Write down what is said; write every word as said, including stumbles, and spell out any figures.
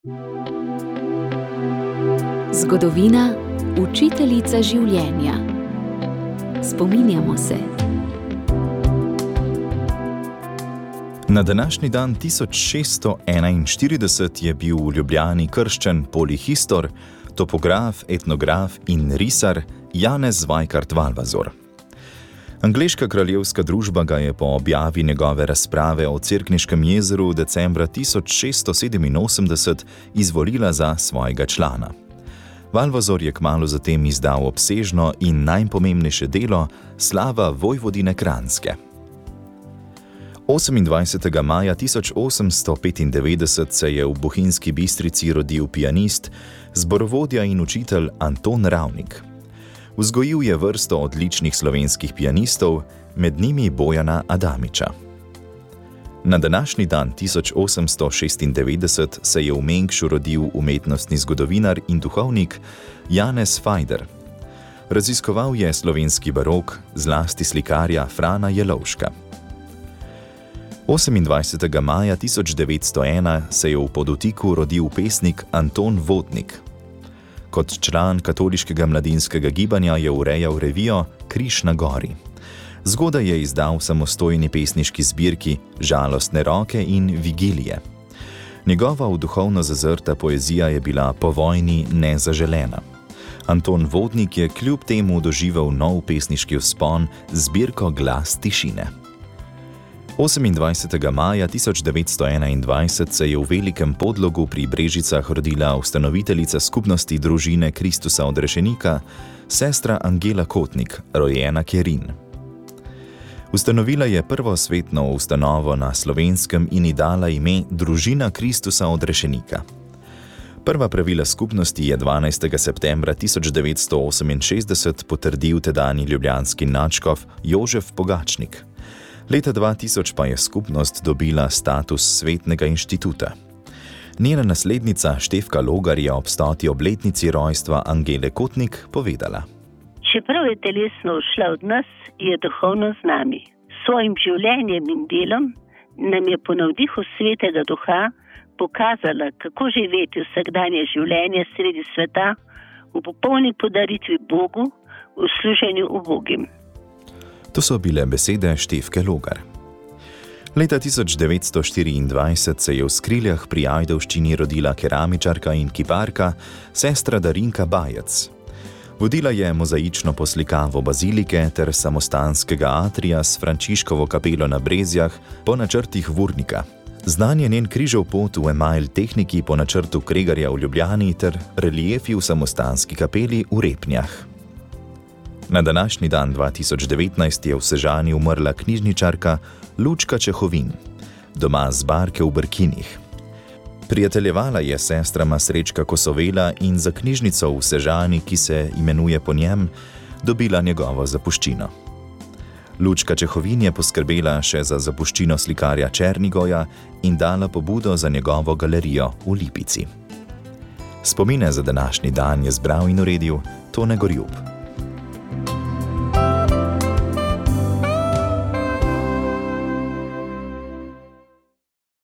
Zgodovina, učiteljica življenja. Spominjamo se. Na današnji dan tisoč šeststo enainštirideset je bil v Ljubljani krščen polihistor, topograf, etnograf in risar Janez Vajkard Valvazor. Angleška kraljevska družba ga je po objavi njegove razprave o Cerkniškem jezeru decembra tisoč šeststo sedeminosemdeset izvolila za svojega člana. Valvazor je kmalu zatem izdal obsežno in najpomembnejše delo Slava Vojvodine Kranjske. osemindvajsetega maja tisoč osemsto petindevetdeset se je v Bohinjski Bistrici rodil pianist, zborovodja in učitelj Anton Ravnik. Vzgojil je vrsto odličnih slovenskih pianistov, med njimi Bojana Adamiča. Na današnji dan tisoč osemsto šestindevetdeset se je v Mengšu rodil umetnostni zgodovinar in duhovnik Janez Fajder. Raziskoval je slovenski barok, zlasti slikarja Frana Jelovška. osemindvajsetega maja tisoč devetsto ena se je v Podutiku rodil pesnik Anton Vodnik. Kot član katoliškega mladinskega gibanja je urejal revijo Križ na gori. Zgodaj je izdal samostojni pesniški zbirki Žalostne roke in Vigilije. Njegova v duhovno zazrta poezija je bila po vojni nezaželena. Anton Vodnik je kljub temu doživel nov pesniški vzpon z zbirko Glas tišine. osemindvajsetega maja tisoč devetsto enaindvajset se je v Velikem Podlogu pri Brežicah rodila ustanoviteljica skupnosti družine Kristusa odrešenika, sestra Angela Kotnik, rojena Kerin. Ustanovila je prvo svetno ustanovo na Slovenskem in ji dala ime Družina Kristusa odrešenika. Prva pravila skupnosti je dvanajstega septembra tisoč devetsto oseminšestdeset potrdil tedanji ljubljanski nadškof Jožef Pogačnik. Leta dva tisoč pa je skupnost dobila status svetnega inštituta. Njena naslednica Štefka Logar je ob stoti obletnici rojstva Angele Kotnik povedala: Čeprav je telesno ušla od nas, je duhovno z nami. S svojim življenjem in delom nam je po navdihu svetega duha pokazala, kako živeti vsakdanje življenje sredi sveta, v popolni podaritvi Bogu, v služenju ubogim. To so bile besede Štefke Logar. Leta tisoč devetsto štiriindvajset se je v Skriljah pri Ajdovščini rodila keramičarka in kiparka, sestra Darinka Bajec. Vodila je mozaično poslikavo bazilike ter samostanskega atrija s Frančiškovo kapelo na Brezjah po načrtih Vurnika. Znan je njen križev pot v emajl tehniki po načrtu Kregarja v Ljubljani ter reliefi v samostanski kapeli v Repnjah. Na današnji dan dva tisoč devetnajst je v Sežani umrla knjižničarka Lučka Čehovin, doma z Barke v Brkinih. Prijateljevala je s sestrama Srečka Kosovela in za knjižnico v Sežani, ki se imenuje po njem, dobila njegovo zapuščino. Lučka Čehovin je poskrbela še za zapuščino slikarja Černigoja in dala pobudo za njegovo galerijo v Lipici. Spomine za današnji dan je zbral in uredil Tone Gorjup.